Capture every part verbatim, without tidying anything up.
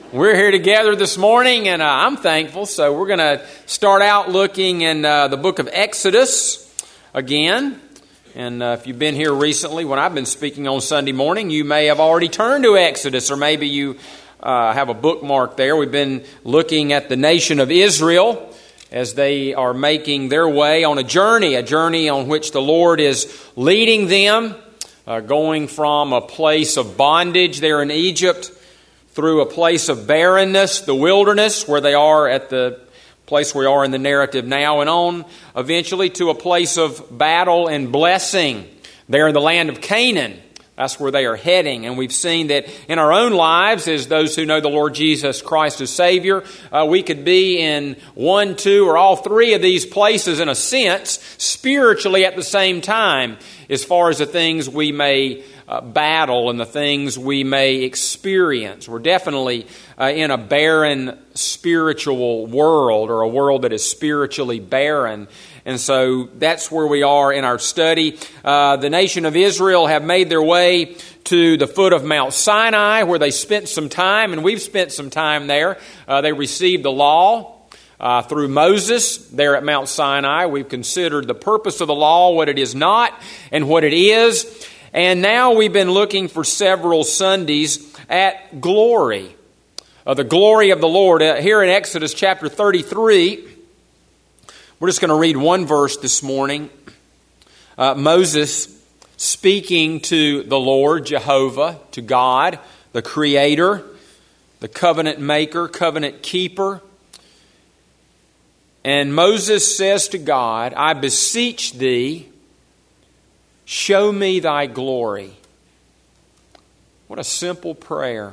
We're here together this morning, and uh, I'm thankful. So we're going to start out looking in uh, the book of Exodus again. And uh, if you've been here recently, when I've been speaking on Sunday morning, you may have already turned to Exodus, or maybe you uh, have a bookmark there. We've been looking at the nation of Israel as they are making their way on a journey, a journey on which the Lord is leading them, uh, going from a place of bondage there in Egypt through a place of barrenness, the wilderness, where they are at the place we are in the narrative now, and on eventually to a place of battle and blessing there in the land of Canaan. That's where they are heading. And we've seen that in our own lives, as those who know the Lord Jesus Christ as Savior, uh, we could be in one, two, or all three of these places in a sense, spiritually at the same time, as far as the things we may uh, battle and the things we may experience. We're definitely uh, in a barren spiritual world, or a world that is spiritually barren. And so that's where we are in our study. Uh, the nation of Israel have made their way to the foot of Mount Sinai, where they spent some time, and we've spent some time there. Uh, they received the law uh, through Moses there at Mount Sinai. We've considered the purpose of the law, what it is not, and what it is. And now we've been looking for several Sundays at glory, uh, the glory of the Lord. Uh, here in Exodus chapter thirty-three, we're just going to read one verse this morning. Uh, Moses speaking to the Lord, Jehovah, to God, the Creator, the covenant maker, covenant keeper. And Moses says to God, I beseech thee, show me thy glory. What a simple prayer.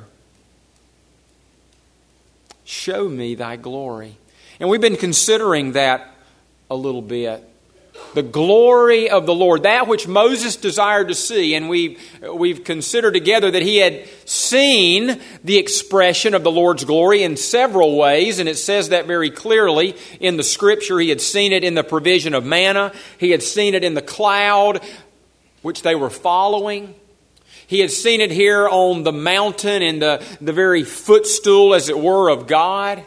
Show me thy glory. And we've been considering that a little bit. The glory of the Lord, that which Moses desired to see. And we've, we've considered together that he had seen the expression of the Lord's glory in several ways. And it says that very clearly in the Scripture. He had seen it in the provision of manna. He had seen it in the cloud which they were following. He had seen it here on the mountain in the, the very footstool, as it were, of God.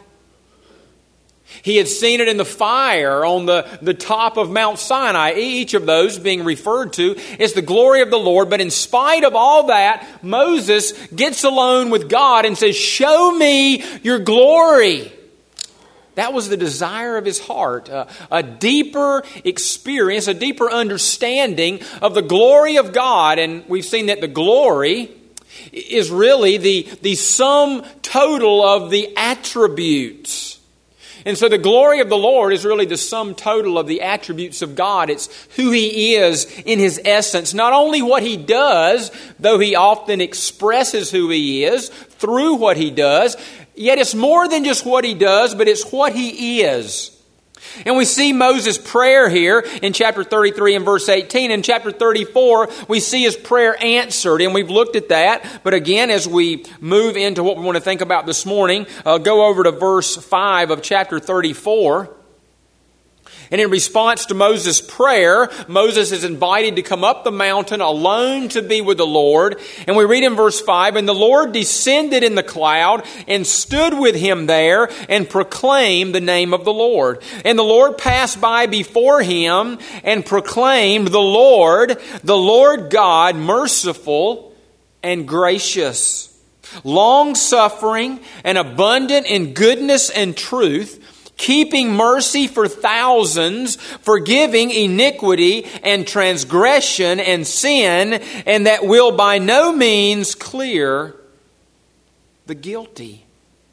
He had seen it in the fire on the, the top of Mount Sinai. Each of those being referred to is the glory of the Lord. But in spite of all that, Moses gets alone with God and says, show me your glory. That was the desire of his heart, uh, a deeper experience, a deeper understanding of the glory of God. And we've seen that the glory is really the, the sum total of the attributes. And so the glory of the Lord is really the sum total of the attributes of God. It's who He is in His essence. Not only what He does, though He often expresses who He is through what He does, yet it's more than just what He does, but it's what He is. And we see Moses' prayer here in chapter thirty-three and verse eighteen. In chapter thirty-four, we see his prayer answered, and we've looked at that. But again, as we move into what we want to think about this morning, uh, go over to verse five of chapter thirty-four. And in response to Moses' prayer, Moses is invited to come up the mountain alone to be with the Lord. And we read in verse five, and the Lord descended in the cloud and stood with him there and proclaimed the name of the Lord. And the Lord passed by before him and proclaimed, the Lord, the Lord God, merciful and gracious, long-suffering and abundant in goodness and truth, keeping mercy for thousands, forgiving iniquity and transgression and sin, and that will by no means clear the guilty.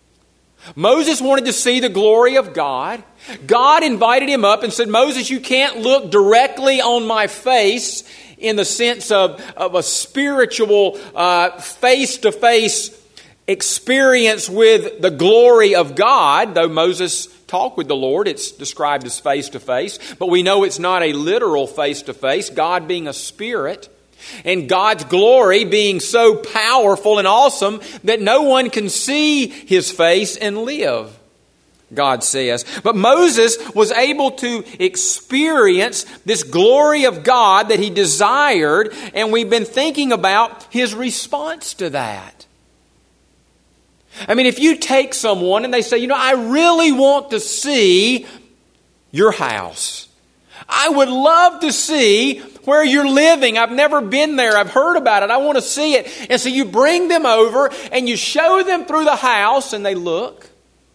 Moses wanted to see the glory of God. God invited him up and said, Moses, you can't look directly on my face in the sense of, of a spiritual uh, face-to-face experience with the glory of God, though Moses talk with the Lord. It's described as face-to-face, but we know it's not a literal face-to-face, God being a spirit, and God's glory being so powerful and awesome that no one can see His face and live, God says. But Moses was able to experience this glory of God that he desired, and we've been thinking about his response to that. I mean, if you take someone and they say, you know, I really want to see your house. I would love to see where you're living. I've never been there. I've heard about it. I want to see it. And so you bring them over and you show them through the house and they look.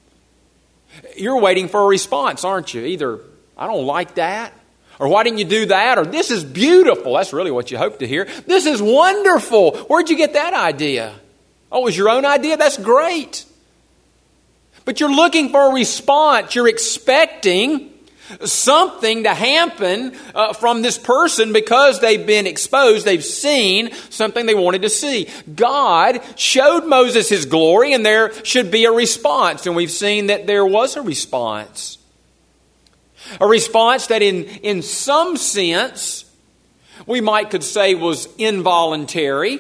You're waiting for a response, aren't you? Either, I don't like that. Or why didn't you do that? Or this is beautiful. That's really what you hope to hear. This is wonderful. Where'd you get that idea? Oh, it was your own idea? That's great. But you're looking for a response. You're expecting something to happen uh, from this person because they've been exposed. They've seen something they wanted to see. God showed Moses His glory, and there should be a response. And we've seen that there was a response. A response that in, in some sense we might could say was involuntary.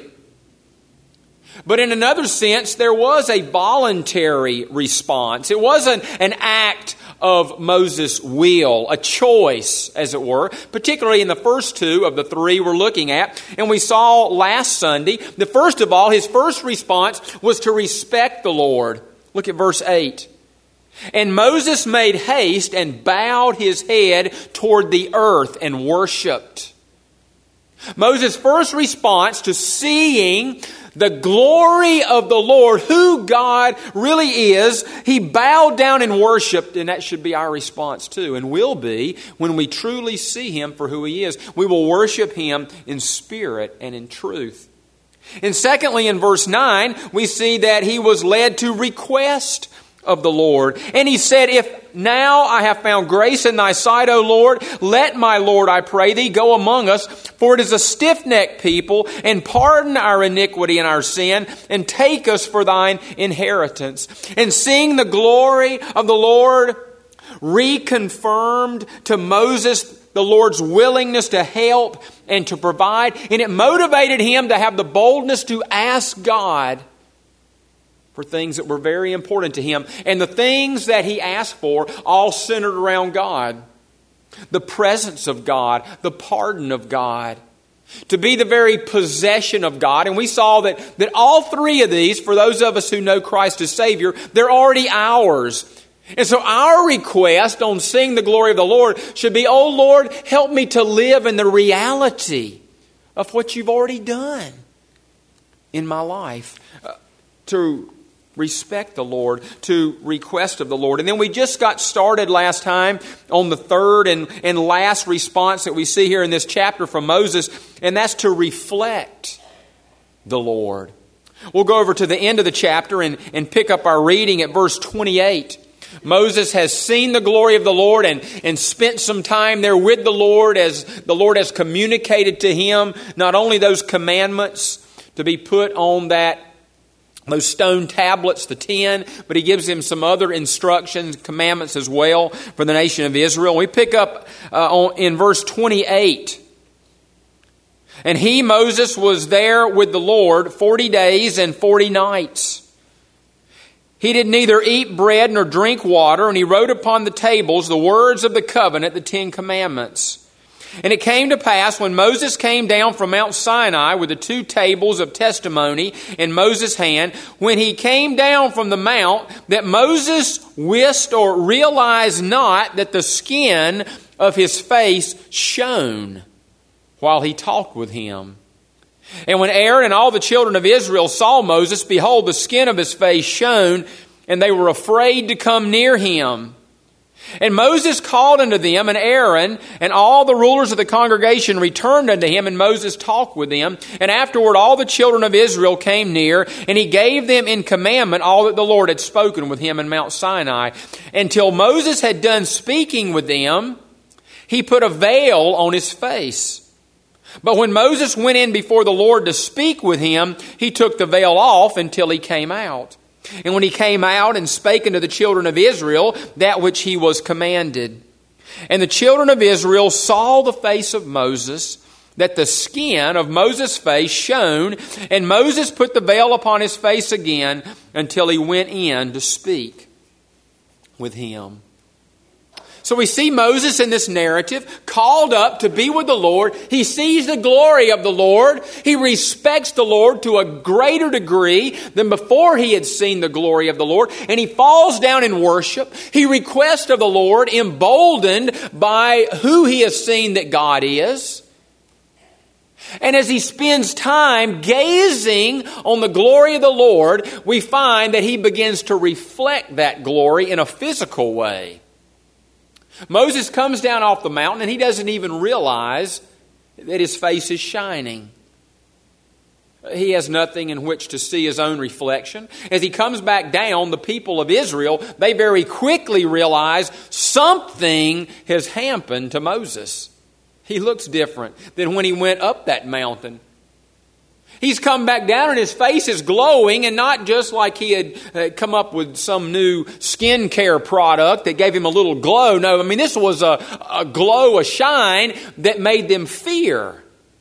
But in another sense, there was a voluntary response. It wasn't an act of Moses' will, a choice, as it were, particularly in the first two of the three we're looking at. And we saw last Sunday, the first of all, his first response was to respect the Lord. Look at verse eight. And Moses made haste and bowed his head toward the earth and worshipped. Moses' first response to seeing the glory of the Lord, who God really is, he bowed down and worshiped, and that should be our response too, and will be when we truly see Him for who He is. We will worship Him in spirit and in truth. And secondly, in verse nine, we see that he was led to request of the Lord. And he said, if now I have found grace in thy sight, O Lord, let my Lord, I pray thee, go among us, for it is a stiff-necked people, and pardon our iniquity and our sin, and take us for thine inheritance. And seeing the glory of the Lord reconfirmed to Moses the Lord's willingness to help and to provide, and it motivated him to have the boldness to ask God for things that were very important to him. And the things that he asked for all centered around God. The presence of God, the pardon of God, to be the very possession of God. And we saw that, that all three of these, for those of us who know Christ as Savior, they're already ours. And so our request on seeing the glory of the Lord should be, oh Lord, help me to live in the reality of what you've already done in my life. Uh, to respect the Lord, to request of the Lord. And then we just got started last time on the third and, and last response that we see here in this chapter from Moses, and that's to reflect the Lord. We'll go over to the end of the chapter and, and pick up our reading at verse twenty-eight. Moses has seen the glory of the Lord and, and spent some time there with the Lord as the Lord has communicated to him not only those commandments to be put on that those stone tablets, the ten, but he gives him some other instructions, commandments as well for the nation of Israel. We pick up uh, on, in verse twenty-eight. And he, Moses, was there with the Lord forty days and forty nights. He did neither eat bread nor drink water, and he wrote upon the tables the words of the covenant, the Ten Commandments. And it came to pass when Moses came down from Mount Sinai with the two tables of testimony in Moses' hand, when he came down from the mount, that Moses wist or realized not that the skin of his face shone while he talked with him. And when Aaron and all the children of Israel saw Moses, behold, the skin of his face shone, and they were afraid to come near him. And Moses called unto them, and Aaron and all the rulers of the congregation returned unto him, and Moses talked with them. And afterward all the children of Israel came near, and he gave them in commandment all that the Lord had spoken with him in Mount Sinai. Until Moses had done speaking with them, he put a veil on his face. But when Moses went in before the Lord to speak with him, he took the veil off until he came out. And when he came out and spake unto the children of Israel that which he was commanded. And the children of Israel saw the face of Moses, that the skin of Moses' face shone, and Moses put the veil upon his face again until he went in to speak with him. So we see Moses in this narrative called up to be with the Lord. He sees the glory of the Lord. He respects the Lord to a greater degree than before he had seen the glory of the Lord. And he falls down in worship. He requests of the Lord, emboldened by who he has seen that God is. And as he spends time gazing on the glory of the Lord, we find that he begins to reflect that glory in a physical way. Moses comes down off the mountain and he doesn't even realize that his face is shining. He has nothing in which to see his own reflection. As he comes back down, the people of Israel, they very quickly realize something has happened to Moses. He looks different than when he went up that mountain. He's come back down and his face is glowing, and not just like he had uh, come up with some new skincare product that gave him a little glow. No, I mean, this was a, a glow, a shine that made them fear.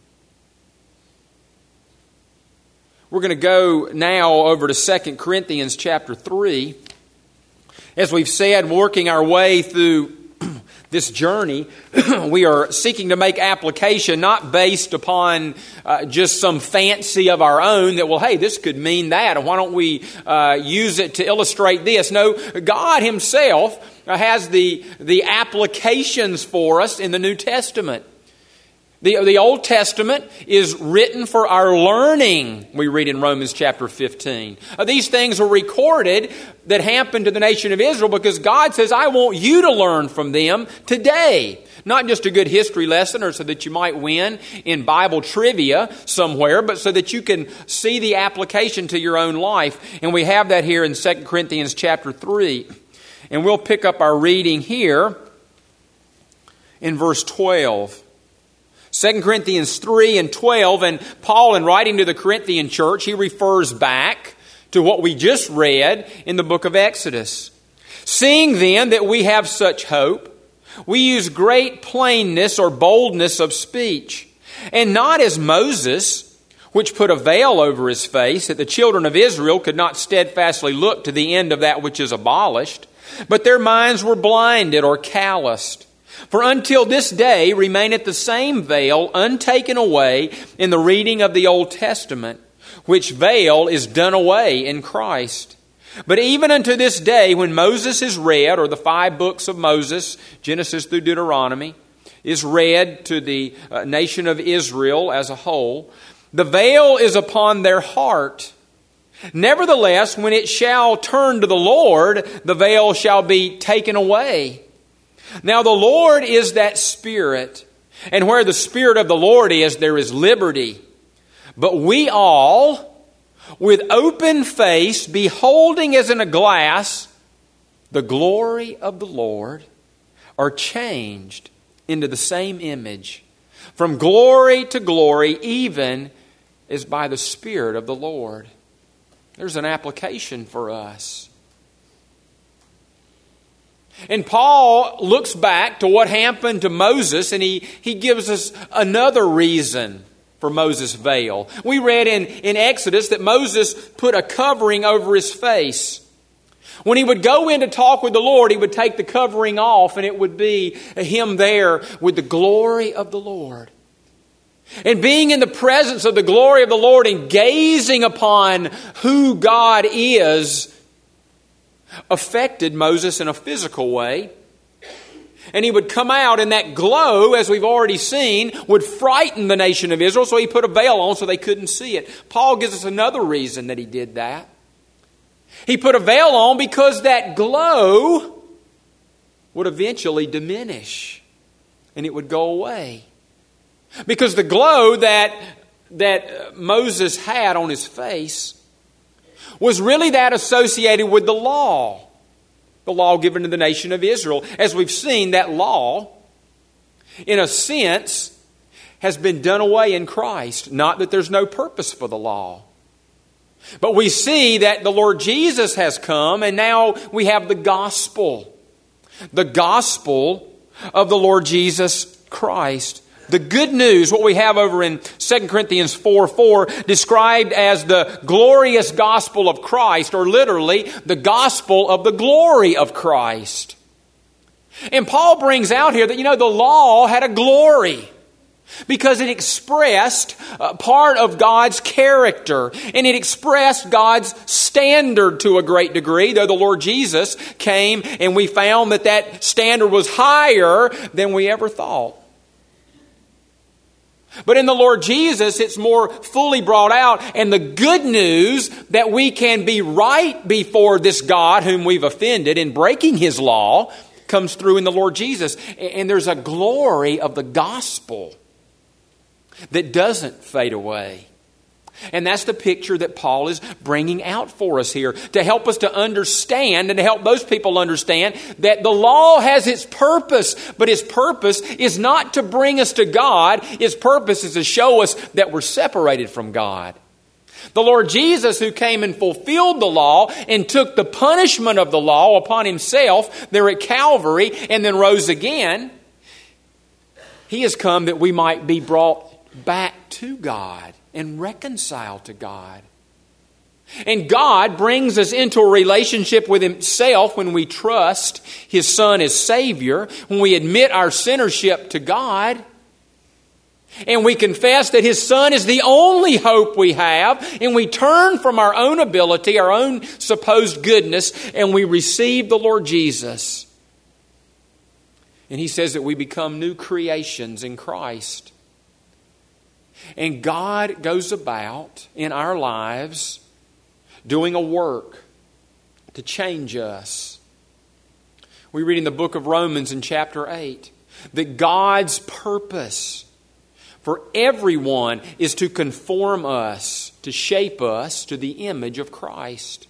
We're going to go now over to Second Corinthians chapter three. As we've said, working our way through this journey, we are seeking to make application not based upon uh, just some fancy of our own that, well, hey, this could mean that, and why don't we uh, use it to illustrate this? No, God Himself has the, the applications for us in the New Testament. The, the Old Testament is written for our learning, we read in Romans chapter fifteen. Uh, these things were recorded that happened to the nation of Israel because God says, I want you to learn from them today. Not just a good history lesson or so that you might win in Bible trivia somewhere, but so that you can see the application to your own life. And we have that here in Second Corinthians chapter three. And we'll pick up our reading here in verse twelve. Second Corinthians three and twelve, and Paul, in writing to the Corinthian church, he refers back to what we just read in the book of Exodus. Seeing then that we have such hope, we use great plainness or boldness of speech, and not as Moses, which put a veil over his face, that the children of Israel could not steadfastly look to the end of that which is abolished, but their minds were blinded or calloused. For until this day remaineth the same veil untaken away in the reading of the Old Testament, which veil is done away in Christ. But even unto this day, when Moses is read, or the five books of Moses, Genesis through Deuteronomy, is read to the uh, nation of Israel as a whole, the veil is upon their heart. Nevertheless, when it shall turn to the Lord, the veil shall be taken away. Now the Lord is that Spirit, and where the Spirit of the Lord is, there is liberty. But we all, with open face, beholding as in a glass the glory of the Lord, are changed into the same image, from glory to glory, even as by the Spirit of the Lord. There's an application for us. And Paul looks back to what happened to Moses, and he, he gives us another reason for Moses' veil. We read in, in Exodus that Moses put a covering over his face. When he would go in to talk with the Lord, he would take the covering off, and it would be him there with the glory of the Lord. And being in the presence of the glory of the Lord and gazing upon who God is affected Moses in a physical way. And he would come out, and that glow, as we've already seen, would frighten the nation of Israel, so he put a veil on so they couldn't see it. Paul gives us another reason that he did that. He put a veil on because that glow would eventually diminish, and it would go away. Because the glow that, that Moses had on his face was really that associated with the law. The law given to the nation of Israel. As we've seen, that law, in a sense, has been done away in Christ. Not that there's no purpose for the law. But we see that the Lord Jesus has come, and now we have the gospel. The gospel of the Lord Jesus Christ. The good news, what we have over in Second Corinthians four four, described as the glorious gospel of Christ, or literally, the gospel of the glory of Christ. And Paul brings out here that, you know, the law had a glory because it expressed uh, part of God's character, and it expressed God's standard to a great degree, though the Lord Jesus came and we found that that standard was higher than we ever thought. But in the Lord Jesus, it's more fully brought out, and the good news that we can be right before this God whom we've offended in breaking His law comes through in the Lord Jesus. And there's a glory of the gospel that doesn't fade away. And that's the picture that Paul is bringing out for us here to help us to understand and to help those people understand that the law has its purpose, but its purpose is not to bring us to God. Its purpose is to show us that we're separated from God. The Lord Jesus, who came and fulfilled the law and took the punishment of the law upon Himself there at Calvary and then rose again, He has come that we might be brought back to God and reconciled to God. And God brings us into a relationship with Himself when we trust His Son as Savior, when we admit our sinnership to God, and we confess that His Son is the only hope we have, and we turn from our own ability, our own supposed goodness, and we receive the Lord Jesus. And He says that we become new creations in Christ. And God goes about in our lives doing a work to change us. We read in the book of Romans in chapter eight that God's purpose for everyone is to conform us, to shape us to the image of Christ.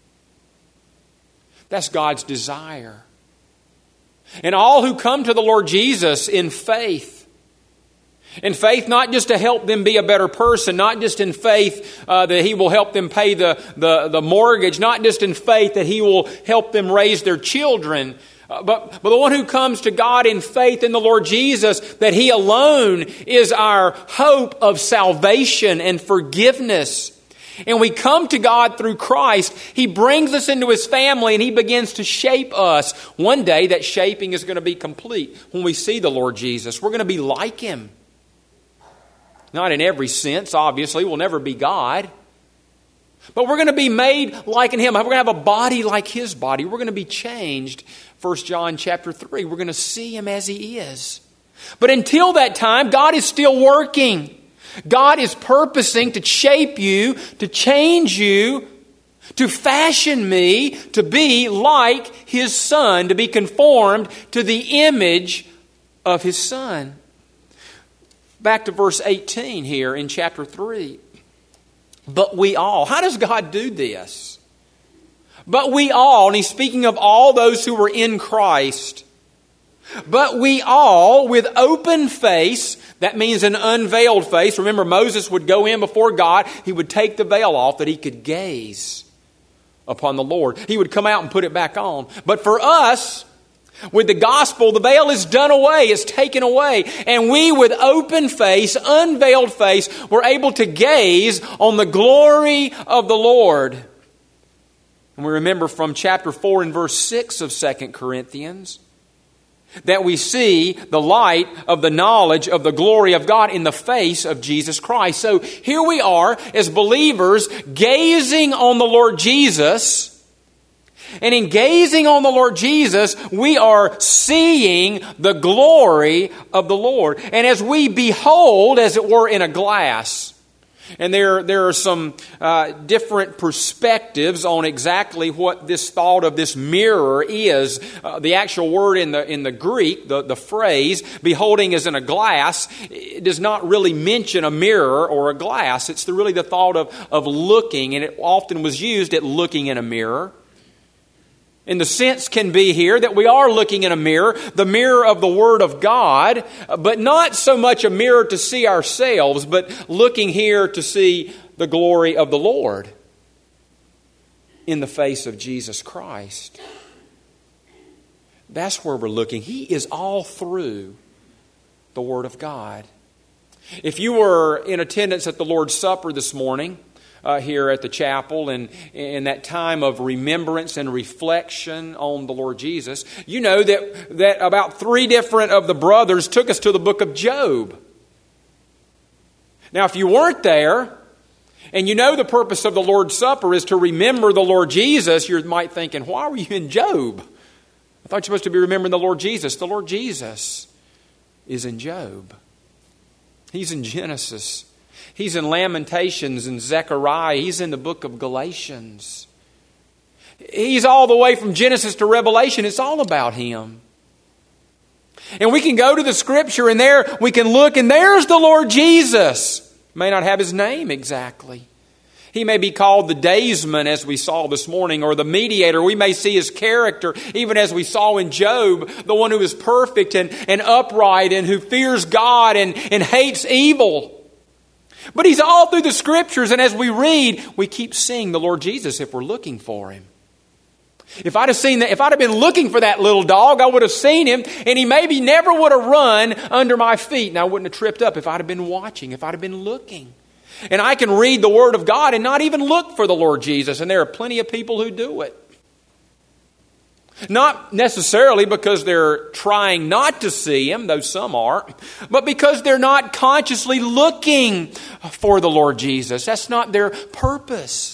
That's God's desire. And all who come to the Lord Jesus in faith, in faith, not just to help them be a better person, not just in faith uh, that He will help them pay the, the, the mortgage, not just in faith that He will help them raise their children, uh, but, but the one who comes to God in faith in the Lord Jesus, that He alone is our hope of salvation and forgiveness. And we come to God through Christ. He brings us into His family and He begins to shape us. One day that shaping is going to be complete when we see the Lord Jesus. We're going to be like Him. Not in every sense, obviously. We'll never be God. But we're going to be made like in Him. We're going to have a body like His body. We're going to be changed. First John chapter three. We're going to see Him as He is. But until that time, God is still working. God is purposing to shape you, to change you, to fashion me to be like His Son, to be conformed to the image of His Son. Back to verse eighteen here in chapter three. But we all. How does God do this? But we all, and He's speaking of all those who were in Christ. But we all, with open face, that means an unveiled face. Remember, Moses would go in before God. He would take the veil off that he could gaze upon the Lord. He would come out and put it back on. But for us, with the gospel, the veil is done away, it's taken away. And we, with open face, unveiled face, were able to gaze on the glory of the Lord. And we remember from chapter four and verse six of Second Corinthians that we see the light of the knowledge of the glory of God in the face of Jesus Christ. So here we are as believers gazing on the Lord Jesus. And in gazing on the Lord Jesus, we are seeing the glory of the Lord. And as we behold, as it were, in a glass, and there, there are some uh, different perspectives on exactly what this thought of this mirror is. Uh, the actual word in the in the Greek, the, the phrase, beholding as in a glass, it does not really mention a mirror or a glass. It's the, really the thought of, of looking, and it often was used at looking in a mirror. And the sense can be here that we are looking in a mirror, the mirror of the Word of God, but not so much a mirror to see ourselves, but looking here to see the glory of the Lord in the face of Jesus Christ. That's where we're looking. He is all through the Word of God. If you were in attendance at the Lord's Supper this morning, uh, here at the chapel and in that time of remembrance and reflection on the Lord Jesus, you know that, that about three different of the brothers took us to the book of Job. Now, if you weren't there, and you know the purpose of the Lord's Supper is to remember the Lord Jesus, you might thinking, why were you in Job? I thought you were supposed to be remembering the Lord Jesus. The Lord Jesus is in Job. He's in Genesis. He's in Lamentations and Zechariah. He's in the book of Galatians. He's all the way from Genesis to Revelation. It's all about Him. And we can go to the Scripture and there we can look and there's the Lord Jesus. May not have His name exactly. He may be called the daysman, as we saw this morning, or the mediator. We may see His character, even as we saw in Job, the one who is perfect and, and upright and who fears God and, and hates evil. But He's all through the Scriptures, and as we read, we keep seeing the Lord Jesus if we're looking for Him. If I'd have seen that, if I'd have been looking for that little dog, I would have seen him, and he maybe never would have run under my feet, and I wouldn't have tripped up if I'd have been watching, if I'd have been looking. And I can read the Word of God and not even look for the Lord Jesus, and there are plenty of people who do it. Not necessarily because they're trying not to see Him, though some are, but because they're not consciously looking for the Lord Jesus. That's not their purpose.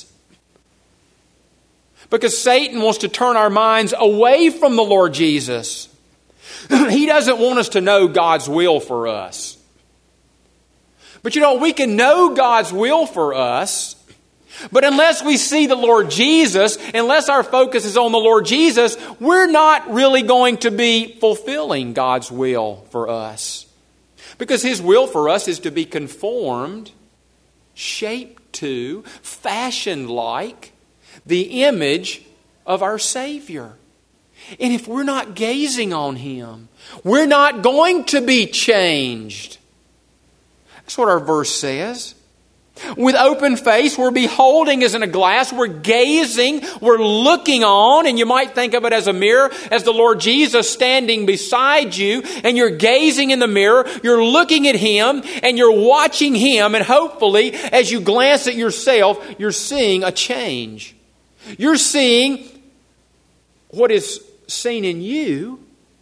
Because Satan wants to turn our minds away from the Lord Jesus. He doesn't want us to know God's will for us. But you know, we can know God's will for us, but unless we see the Lord Jesus, unless our focus is on the Lord Jesus, we're not really going to be fulfilling God's will for us. Because His will for us is to be conformed, shaped to, fashioned like the image of our Savior. And if we're not gazing on Him, we're not going to be changed. That's what our verse says. With open face, we're beholding as in a glass, we're gazing, we're looking on, and you might think of it as a mirror, as the Lord Jesus standing beside you, and you're gazing in the mirror, you're looking at Him, and you're watching Him, and hopefully, as you glance at yourself, you're seeing a change. You're seeing what is seen in you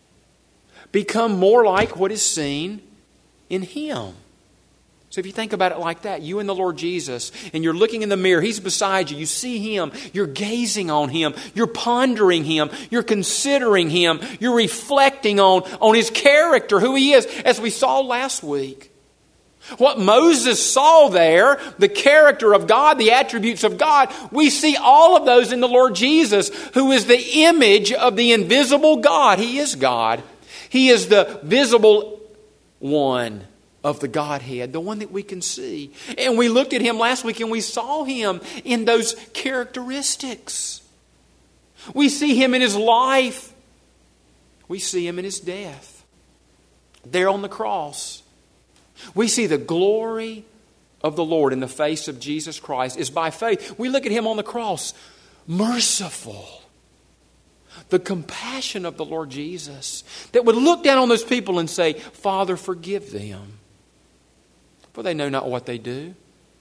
become more like what is seen in Him. So if you think about it like that, you and the Lord Jesus, and you're looking in the mirror, He's beside you, you see Him, you're gazing on Him, you're pondering Him, you're considering Him, you're reflecting on, on His character, who He is, as we saw last week. What Moses saw there, the character of God, the attributes of God, we see all of those in the Lord Jesus, who is the image of the invisible God. He is God. He is the visible one of the Godhead, the one that we can see. And we looked at Him last week and we saw Him in those characteristics. We see Him in His life. We see Him in His death. There on the cross. We see the glory of the Lord in the face of Jesus Christ is by faith. We look at Him on the cross, merciful. The compassion of the Lord Jesus that would look down on those people and say, Father, forgive them, for they know not what they do.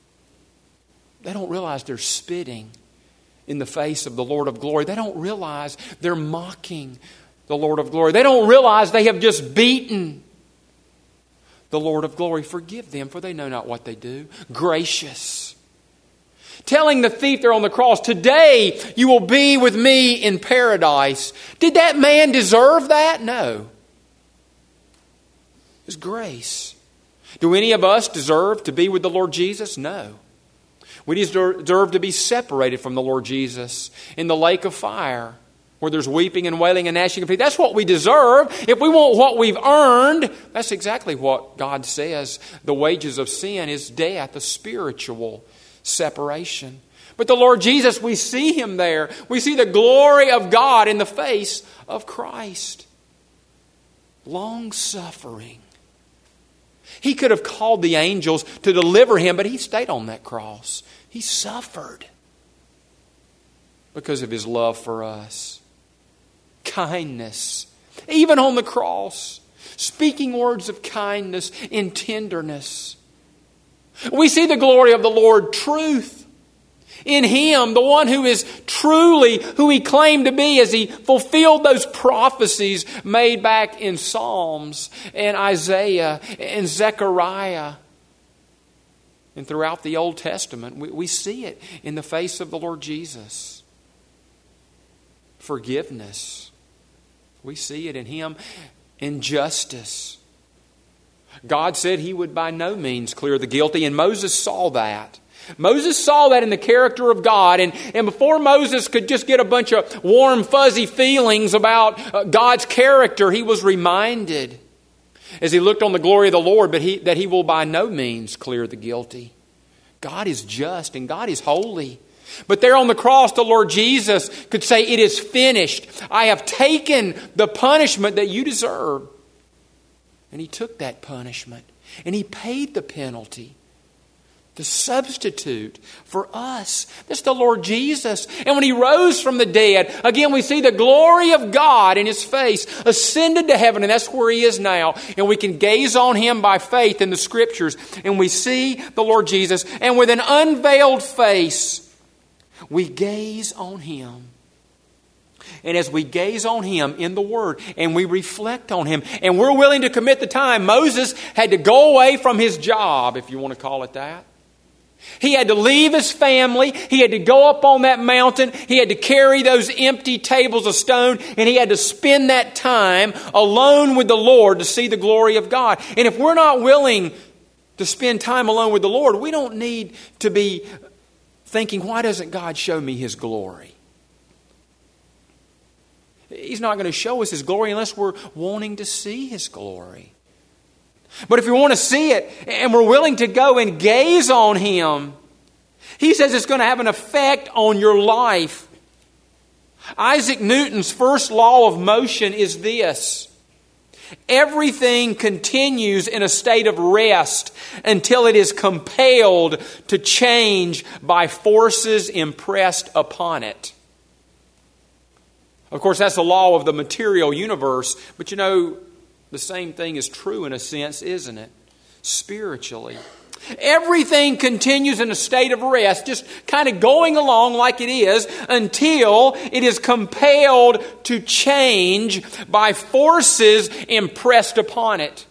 They don't realize they're spitting in the face of the Lord of glory. They don't realize they're mocking the Lord of glory. They don't realize they have just beaten the Lord of glory. Forgive them, for they know not what they do. Gracious. Telling the thief there on the cross, today you will be with me in paradise. Did that man deserve that? No. It was grace. Do any of us deserve to be with the Lord Jesus? No. We deserve to be separated from the Lord Jesus in the lake of fire, where there's weeping and wailing and gnashing of teeth. That's what we deserve. If we want what we've earned, that's exactly what God says. The wages of sin is death, a spiritual separation. But the Lord Jesus, we see Him there. We see the glory of God in the face of Christ. Long-suffering. He could have called the angels to deliver Him, but He stayed on that cross. He suffered because of His love for us. Kindness, even on the cross, speaking words of kindness and tenderness. We see the glory of the Lord, truth. In Him, the one who is truly who He claimed to be as He fulfilled those prophecies made back in Psalms and Isaiah and Zechariah. And throughout the Old Testament, we, we see it in the face of the Lord Jesus. Forgiveness. We see it in Him. In justice. God said He would by no means clear the guilty, and Moses saw that. Moses saw that in the character of God, and, and before Moses could just get a bunch of warm, fuzzy feelings about uh, God's character, he was reminded as he looked on the glory of the Lord but he, that He will by no means clear the guilty. God is just and God is holy. But there on the cross, the Lord Jesus could say, "It is finished. I have taken the punishment that you deserve." And He took that punishment and He paid the penalty. The substitute for us. That's the Lord Jesus. And when He rose from the dead, again we see the glory of God in His face, ascended to heaven, and that's where He is now. And we can gaze on Him by faith in the Scriptures, and we see the Lord Jesus, and with an unveiled face, we gaze on Him. And as we gaze on Him in the Word and we reflect on Him and we're willing to commit the time, Moses had to go away from his job, if you want to call it that. He had to leave his family. He had to go up on that mountain. He had to carry those empty tables of stone, and he had to spend that time alone with the Lord to see the glory of God. And if we're not willing to spend time alone with the Lord, we don't need to be thinking, why doesn't God show me His glory? He's not going to show us His glory unless we're wanting to see His glory. But if we want to see it and we're willing to go and gaze on Him, He says it's going to have an effect on your life. Isaac Newton's first law of motion is this: everything continues in a state of rest until it is compelled to change by forces impressed upon it. Of course, that's the law of the material universe, but you know, the same thing is true in a sense, isn't it? Spiritually. Everything continues in a state of rest, just kind of going along like it is until it is compelled to change by forces impressed upon it.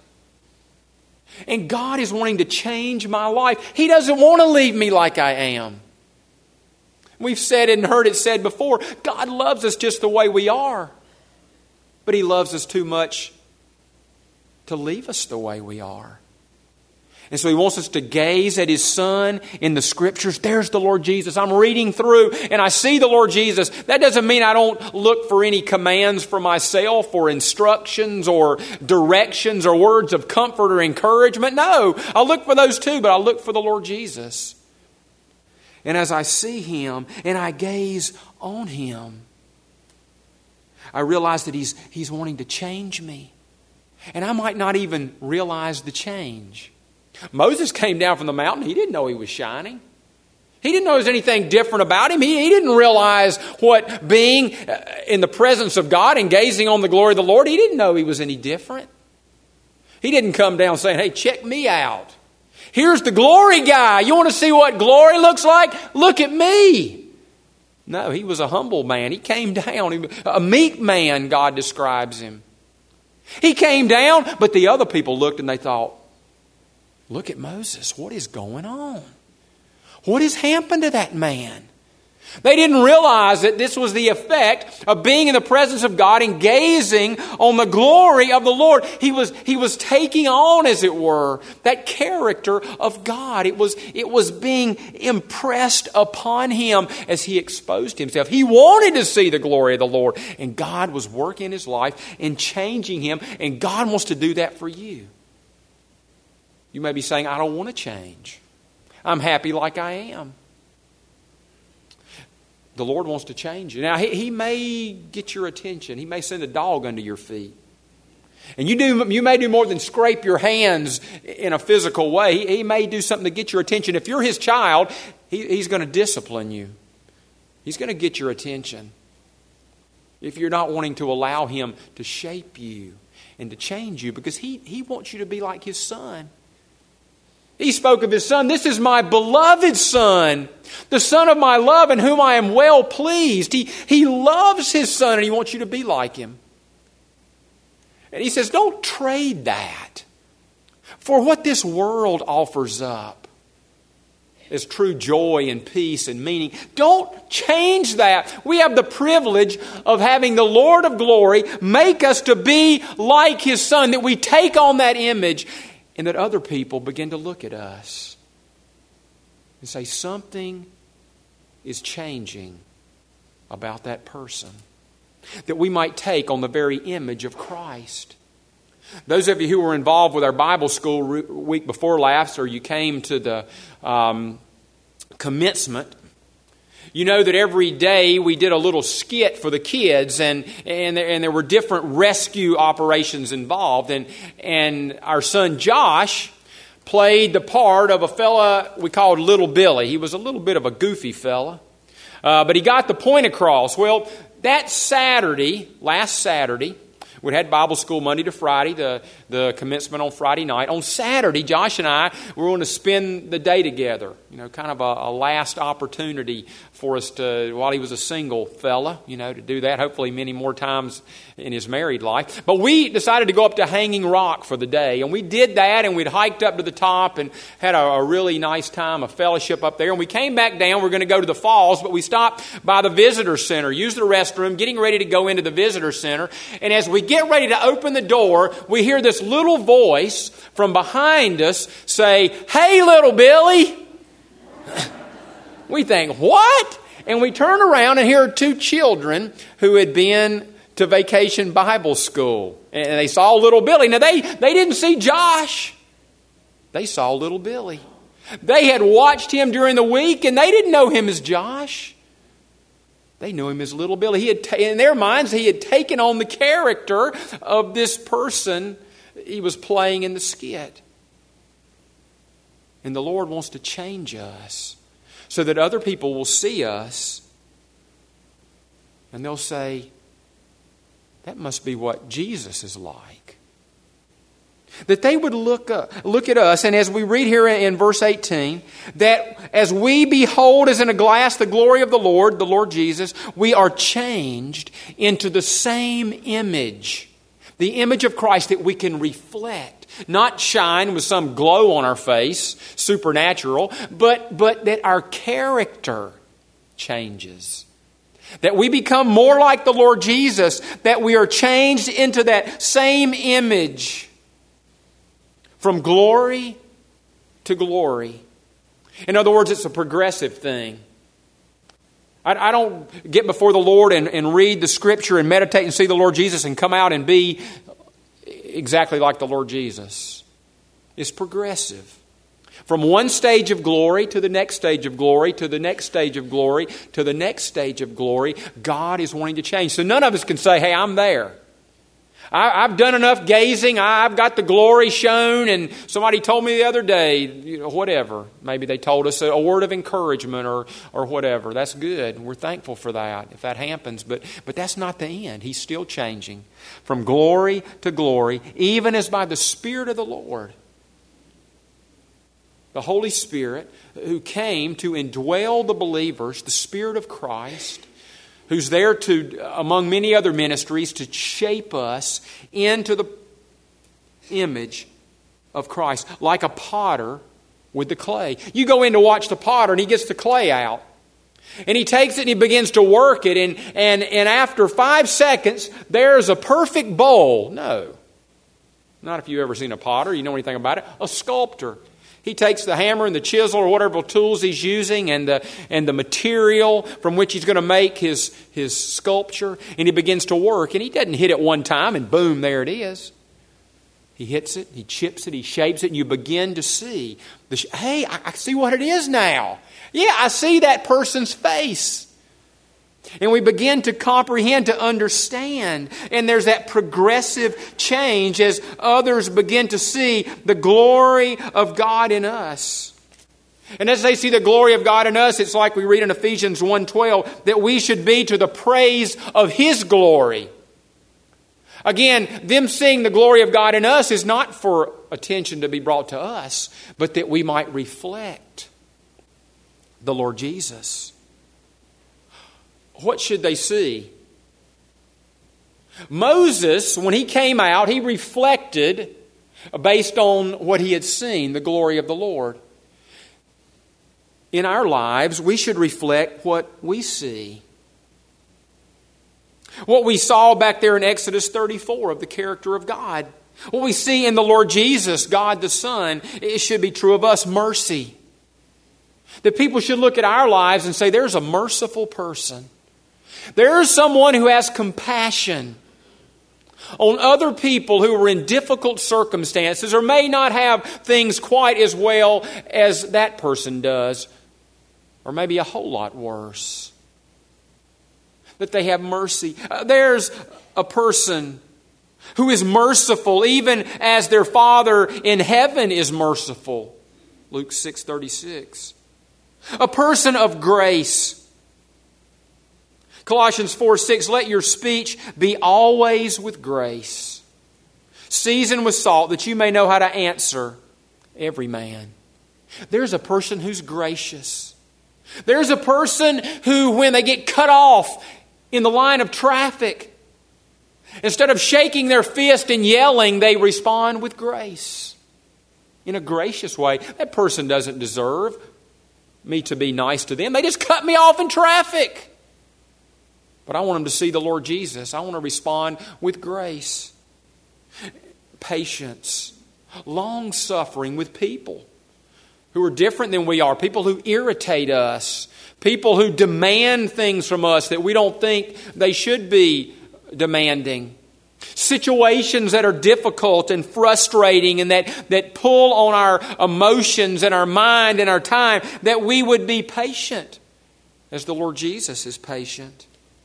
And God is wanting to change my life. He doesn't want to leave me like I am. We've said it and heard it said before, God loves us just the way we are. But He loves us too much to leave us the way we are. And so He wants us to gaze at His Son in the Scriptures. There's the Lord Jesus. I'm reading through and I see the Lord Jesus. That doesn't mean I don't look for any commands for myself or instructions or directions or words of comfort or encouragement. No, I'll look for those too, but I'll look for the Lord Jesus. And as I see Him and I gaze on Him, I realize that He's, He's wanting to change me. And I might not even realize the change. Moses came down from the mountain. He didn't know he was shining. He didn't know there was anything different about him. He, he didn't realize what being in the presence of God and gazing on the glory of the Lord, he didn't know he was any different. He didn't come down saying, "Hey, check me out. Here's the glory guy. You want to see what glory looks like? Look at me." No, he was a humble man. He came down. He, a meek man, God describes him. He came down, but the other people looked and they thought, "Look at Moses. What is going on? What has happened to that man?" They didn't realize that this was the effect of being in the presence of God and gazing on the glory of the Lord. He was, he was taking on, as it were, that character of God. It was, it was being impressed upon him as he exposed himself. He wanted to see the glory of the Lord, and God was working in his life and changing him, and God wants to do that for you. You may be saying, "I don't want to change. I'm happy like I am." The Lord wants to change you. Now, he, he may get your attention. He may send a dog under your feet. And you do. You may do more than scrape your hands in a physical way. He, he may do something to get your attention. If you're His child, he, He's going to discipline you. He's going to get your attention. If you're not wanting to allow Him to shape you and to change you, because He, he wants you to be like His Son. He spoke of His Son. This is my beloved Son, the Son of my love, in whom I am well pleased. He, he loves His Son, and He wants you to be like Him. And He says, don't trade that for what this world offers up as true joy and peace and meaning. Don't change that. We have the privilege of having the Lord of glory make us to be like His Son, that we take on that image and that other people begin to look at us and say, something is changing about that person, that we might take on the very image of Christ. Those of you who were involved with our Bible school week before last, or you came to the um, commencement, you know that every day we did a little skit for the kids, and and there, and there were different rescue operations involved. And and our son Josh played the part of a fella we called Little Billy. He was a little bit of a goofy fella, uh, but he got the point across. Well, that Saturday, last Saturday, we had Bible school Monday to Friday, the, the commencement on Friday night. On Saturday, Josh and I were going to spend the day together. You know, kind of a, a last opportunity for us to, while he was a single fella, you know, to do that. Hopefully many more times in his married life. But we decided to go up to Hanging Rock for the day. And we did that, and we'd hiked up to the top and had a, a really nice time, a fellowship up there. And we came back down. We were going to go to the falls, but we stopped by the visitor center, used the restroom, getting ready to go into the visitor center. And as we get ready to open the door, we hear this little voice from behind us say, "Hey, little Billy." We think, what? And we turn around and here are two children who had been to Vacation Bible School. And they saw little Billy. Now, they, they didn't see Josh. They saw little Billy. They had watched him during the week, and they didn't know him as Josh. They knew him as little Billy. He had ta- in their minds, he had taken on the character of this person he was playing in the skit. And the Lord wants to change us so that other people will see us and they'll say, that must be what Jesus is like. That they would look up, look at us, and as we read here in verse eighteen, that as we behold as in a glass the glory of the Lord, the Lord Jesus, we are changed into the same image, the image of Christ that we can reflect. Not shine with some glow on our face, supernatural, but, but that our character changes. That we become more like the Lord Jesus, that we are changed into that same image. From glory to glory. In other words, it's a progressive thing. I, I don't get before the Lord and, and read the Scripture and meditate and see the Lord Jesus and come out and be exactly like the Lord Jesus. It's progressive. From one stage of glory to the next stage of glory, to the next stage of glory, to the next stage of glory, God is wanting to change. So none of us can say, hey, I'm there. I, I've done enough gazing. I've got the glory shown. And somebody told me the other day, you know, whatever. Maybe they told us a, a word of encouragement or or whatever. That's good. We're thankful for that if that happens. But but that's not the end. He's still changing from glory to glory, even as by the Spirit of the Lord. The Holy Spirit who came to indwell the believers, the Spirit of Christ, who's there to, among many other ministries, to shape us into the image of Christ, like a potter with the clay. You go in to watch the potter and he gets the clay out. And he takes it and he begins to work it. And, and, and after five seconds, there's a perfect bowl. No. Not if you've ever seen a potter. You know anything about it. A sculptor. He takes the hammer and the chisel or whatever tools he's using and the and the material from which he's going to make his, his sculpture, and he begins to work. And he doesn't hit it one time and boom, there it is. He hits it, he chips it, he shapes it, and you begin to see, the sh- hey, I, I see what it is now. Yeah, I see that person's face. And we begin to comprehend, to understand. And there's that progressive change as others begin to see the glory of God in us. And as they see the glory of God in us, it's like we read in Ephesians one twelve that we should be to the praise of His glory. Again, them seeing the glory of God in us is not for attention to be brought to us, but that we might reflect the Lord Jesus. What should they see? Moses, when he came out, he reflected based on what he had seen, the glory of the Lord. In our lives, we should reflect what we see. What we saw back there in Exodus thirty-four of the character of God. What we see in the Lord Jesus, God the Son, it should be true of us, mercy. That people should look at our lives and say, there's a merciful person. There's someone who has compassion on other people who are in difficult circumstances or may not have things quite as well as that person does, or maybe a whole lot worse. That they have mercy. Uh, there's a person who is merciful even as their Father in heaven is merciful. Luke six thirty-six. A person of grace. Colossians four six, let your speech be always with grace, seasoned with salt, that you may know how to answer every man. There's a person who's gracious. There's a person who, when they get cut off in the line of traffic, instead of shaking their fist and yelling, they respond with grace. In a gracious way. That person doesn't deserve me to be nice to them. They just cut me off in traffic. But I want them to see the Lord Jesus. I want to respond with grace. Patience. Long-suffering with people who are different than we are. People who irritate us. People who demand things from us that we don't think they should be demanding. Situations that are difficult and frustrating and that, that pull on our emotions and our mind and our time, that we would be patient as the Lord Jesus is patient.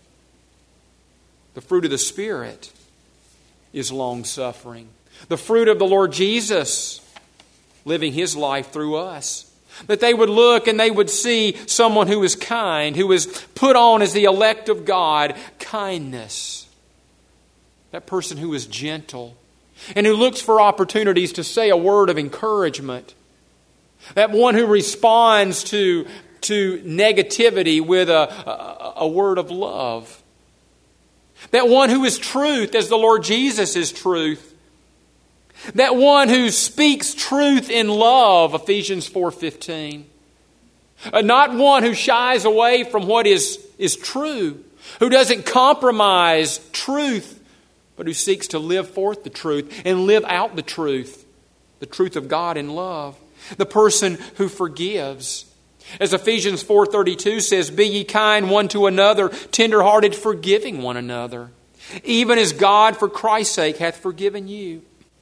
The fruit of the Spirit is long-suffering. The fruit of the Lord Jesus living His life through us. That they would look and they would see someone who is kind, who is put on as the elect of God, kindness. That person who is gentle and who looks for opportunities to say a word of encouragement. That one who responds to, to negativity with a, a, a word of love. That one who is truth as the Lord Jesus is truth. That one who speaks truth in love, Ephesians four fifteen. Uh, not one who shies away from what is, is true, who doesn't compromise truth, but who seeks to live forth the truth and live out the truth, the truth of God in love. The person who forgives. As Ephesians four thirty-two says, be ye kind one to another, tender-hearted, forgiving one another, even as God for Christ's sake hath forgiven you.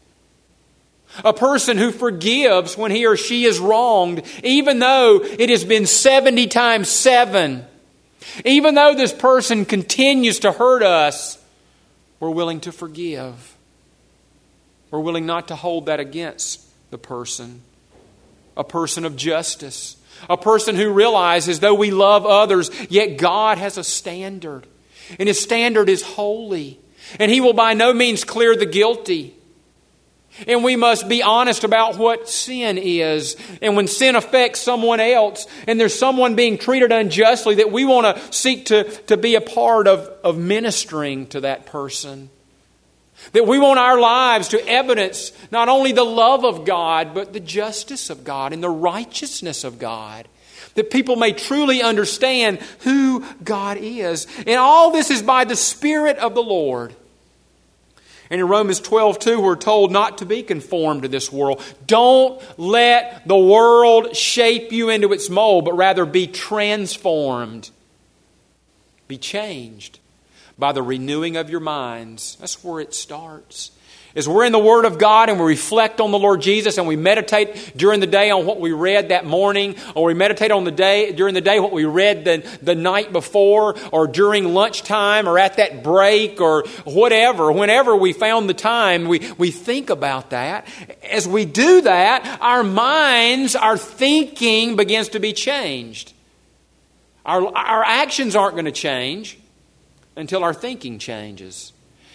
A person who forgives when he or she is wronged, even though it has been seventy times seven. Even though this person continues to hurt us, we're willing to forgive. We're willing not to hold that against the person. A person of justice. A person who realizes, though we love others, yet God has a standard. And His standard is holy. And He will by no means clear the guilty. And we must be honest about what sin is. And when sin affects someone else, and there's someone being treated unjustly, that we want to seek to, to be a part of, of ministering to that person. That we want our lives to evidence not only the love of God, but the justice of God and the righteousness of God. That people may truly understand who God is. And all this is by the Spirit of the Lord. And in Romans twelve two, we're told not to be conformed to this world. Don't let the world shape you into its mold, but rather be transformed. Be changed by the renewing of your minds. That's where it starts. As we're in the Word of God and we reflect on the Lord Jesus and we meditate during the day on what we read that morning, or we meditate on the day during the day what we read the, the night before, or during lunchtime, or at that break, or whatever, whenever we found the time, we, we think about that. As we do that, our minds, our thinking begins to be changed. Our, our actions aren't going to change until our thinking changes.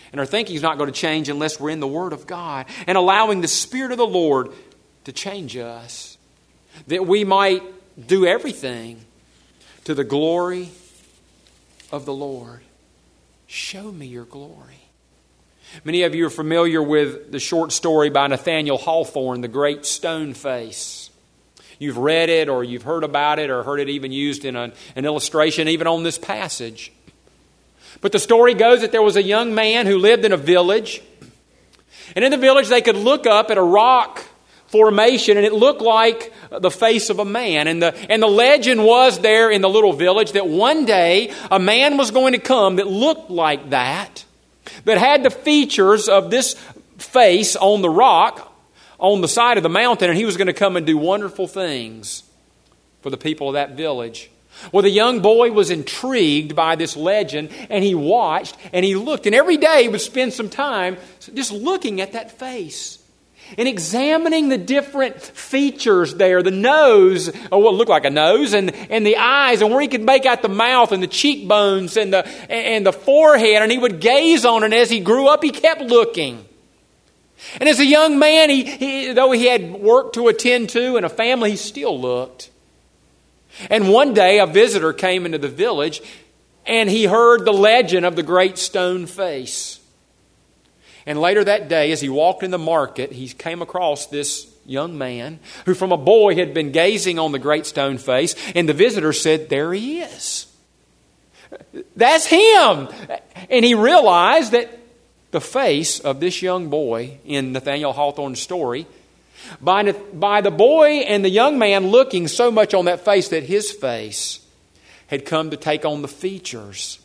And our thinking is not going to change unless we're in the Word of God and allowing the Spirit of the Lord to change us, that we might do everything to the glory of the Lord. Show me your glory. Many of you are familiar with the short story by Nathaniel Hawthorne, The Great Stone Face. You've read it, or you've heard about it, or heard it even used in an, an illustration, even on this passage. But the story goes that there was a young man who lived in a village. And in the village they could look up at a rock formation and it looked like the face of a man. And the, and the legend was there in the little village that one day a man was going to come that looked like that, that had the features of this face on the rock on the side of the mountain, and he was going to come and do wonderful things for the people of that village. Well, the young boy was intrigued by this legend, and he watched and he looked, and every day he would spend some time just looking at that face and examining the different features there, the nose, or what looked like a nose, and, and the eyes, and where he could make out the mouth and the cheekbones and the, and the forehead, and he would gaze on it. And as he grew up, he kept looking. And as a young man, he, he, though he had work to attend to and a family, he still looked. And one day, a visitor came into the village, and he heard the legend of the great stone face. And later that day, as he walked in the market, he came across this young man who from a boy had been gazing on the great stone face. And the visitor said, "There he is. That's him." And he realized that the face of this young boy in Nathaniel Hawthorne's story, by, by the boy and the young man looking so much on that face, that his face had come to take on the features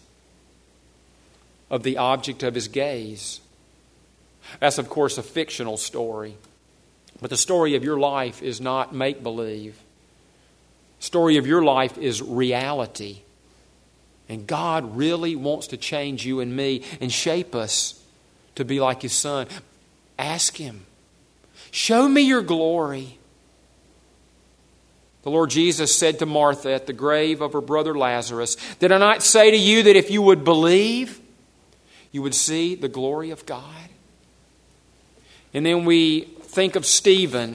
of the object of his gaze. That's, of course, a fictional story. But the story of your life is not make-believe. The story of your life is reality. And God really wants to change you and me and shape us to be like His Son. Ask Him. Show me your glory. The Lord Jesus said to Martha at the grave of her brother Lazarus, "Did I not say to you that if you would believe, you would see the glory of God?" And then we think of Stephen,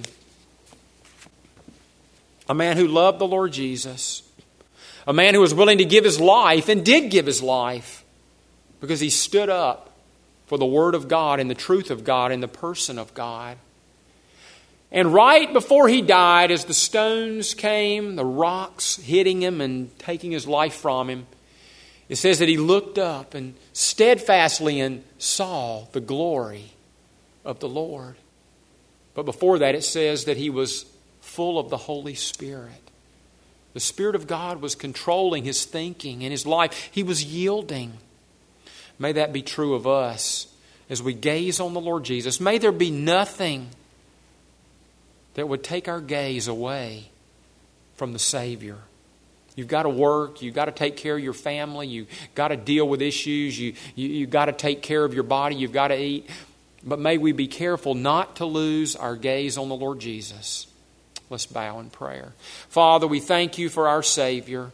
a man who loved the Lord Jesus, a man who was willing to give his life and did give his life because he stood up for the Word of God and the truth of God and the person of God. And right before he died, as the stones came, the rocks hitting him and taking his life from him, it says that he looked up and steadfastly and saw the glory of the Lord. But before that, it says that he was full of the Holy Spirit. The Spirit of God was controlling his thinking and his life. He was yielding. May that be true of us as we gaze on the Lord Jesus. May there be nothing that would take our gaze away from the Savior. You've got to work. You've got to take care of your family. You've got to deal with issues. You, you, you've got to take care of your body. You've got to eat. But may we be careful not to lose our gaze on the Lord Jesus. Let's bow in prayer. Father, we thank You for our Savior,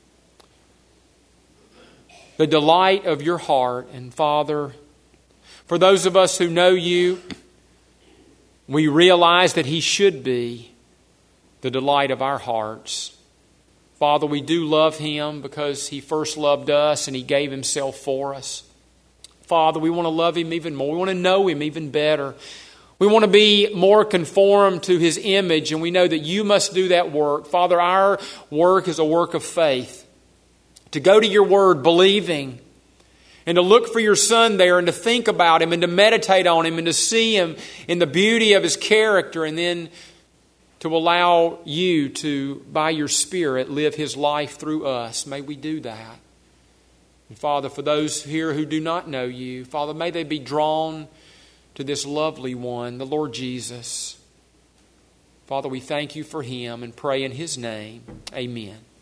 the delight of Your heart. And Father, for those of us who know You, we realize that He should be the delight of our hearts. Father, we do love Him because He first loved us and He gave Himself for us. Father, we want to love Him even more. We want to know Him even better. We want to be more conformed to His image, and we know that You must do that work. Father, our work is a work of faith. To go to Your Word believing, and to look for Your Son there, and to think about Him, and to meditate on Him, and to see Him in the beauty of His character, and then to allow You to, by Your Spirit, live His life through us. May we do that. And Father, for those here who do not know You, Father, may they be drawn to this lovely one, the Lord Jesus. Father, we thank You for Him and pray in His name. Amen.